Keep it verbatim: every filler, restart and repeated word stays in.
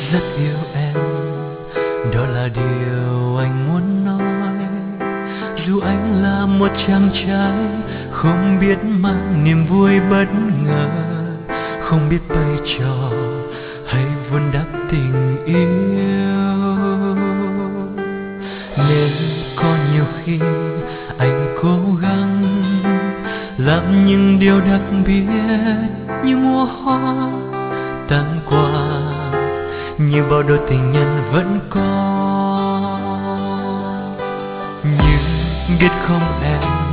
rất yêu em, đó là điều anh muốn nói. Dù anh là một chàng trai không biết mang niềm vui bất ngờ, không biết bày trò hay vun đắp tình yêu, nên có nhiều khi anh cố gắng làm những điều đặc biệt như mua hoa tặng quà, như bao đôi tình nhân vẫn có. Nhưng biết không em,